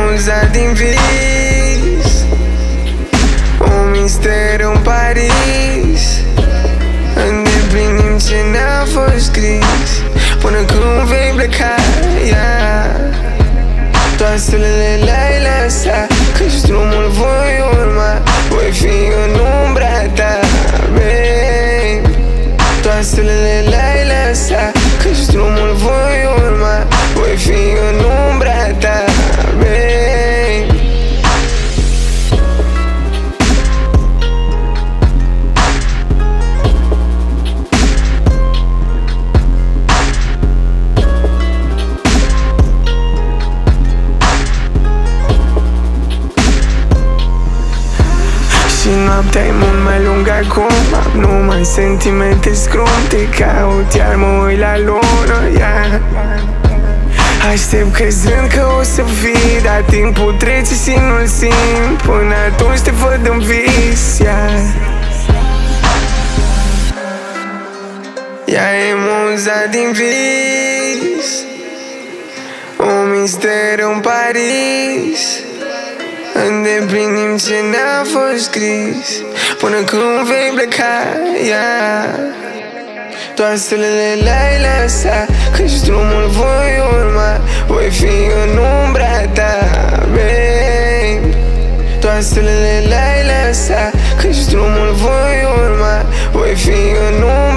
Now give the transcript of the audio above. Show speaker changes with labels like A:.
A: muza din vis, un mister în Paris. Îndeplinim ce n-a fost scris, până când vei pleca, yeah. Toate stelele le-ai lăsat, căci drumul voi urma, voi fi în umbra ta, babe. Toate stelele le-ai lăsat, căci drumul voi urma, voi fi în umbra ta, babe. Și noaptea e mult mai lungă acum, am numai sentimente scrunte, caut iar mă uit la lună, yeah. Aștept crezând că o să vii, dar timpul trece și nu-l simt. Până atunci te văd în vis, yeah. Ea e muza din vis, un mister în Paris. Îndeplinim ce n-a fost scris, până când vei pleca, yeah. Toate stelele le-ai lăsat, căci drumul voi urma, voi fi în umbra ta, babe. Toate stelele le-ai lăsat, căci drumul voi urma, voi fi în umbra ta.